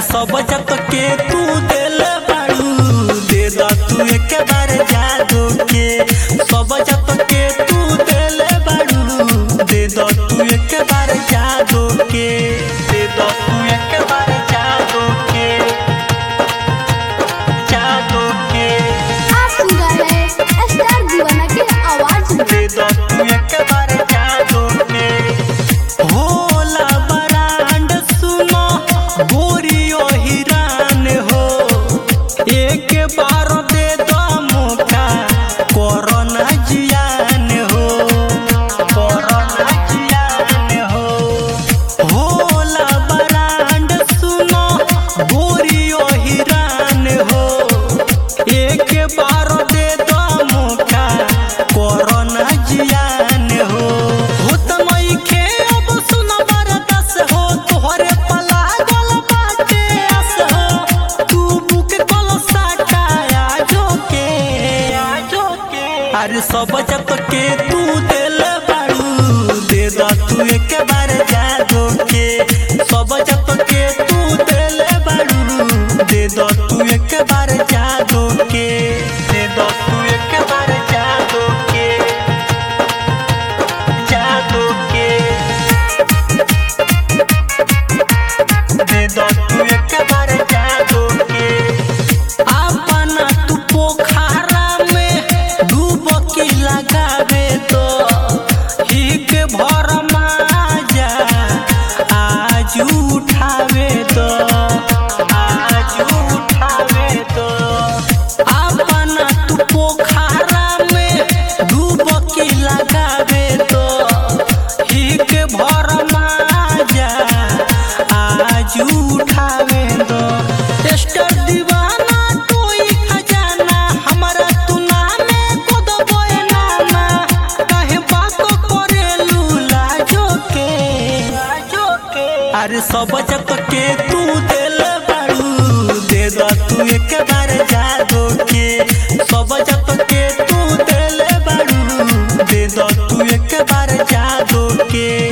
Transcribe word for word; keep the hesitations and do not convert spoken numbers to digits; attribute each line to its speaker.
Speaker 1: सब जब के तू दिल बाड़ू दे द तू एक बार जादू के सब जब के तू दिल बाड़ू दे द तू एक बार जादू के दे द तू एक बार जादू के जादू के
Speaker 2: आप सुन रहे हैं स्टार दीवाना की आवाज में।
Speaker 1: दे द तू एक बार जादू के होला बरांड सुनो गोरियो हिरान हो एक बार दे दो मौका कोरोना जियान हो कोरोना जियान हो होला बरांड सुनो गोरियो हिरान हो एक बार दे दो मौका कोरोना जियान हो होत नइखे अब सुन बरदास हो तोहरे पला गल बाटे आस हो तू बुक कल साटा आजो के आजो के अरे सब जब के तू दिल बाड़ू दे द तू एक बार जादू के सब जब के तू दिल बाड़ू दे द तू एक बार जादू के दे द तू एक बार जादू के जादू के दे दो तू एक बार जादू के अपना तू पोखरा में डुबकी लगावे तो हिक भर माजा आज उठावे तो आज उठावे तो अपना तू पोखरा में डुबकी लगावे तो हिक भर माजा आज उठावे दो स्टार दीवाना कोई खजाना हमारा तू नामे को दबोए नाना काहे बात करेलू लाजो के लाजो के अरे सब जब के तू दिल बाड़ू दे द तू एक बार जादू के सब जब के तू दिल बाड़ू दे द तू एक बार जादू के।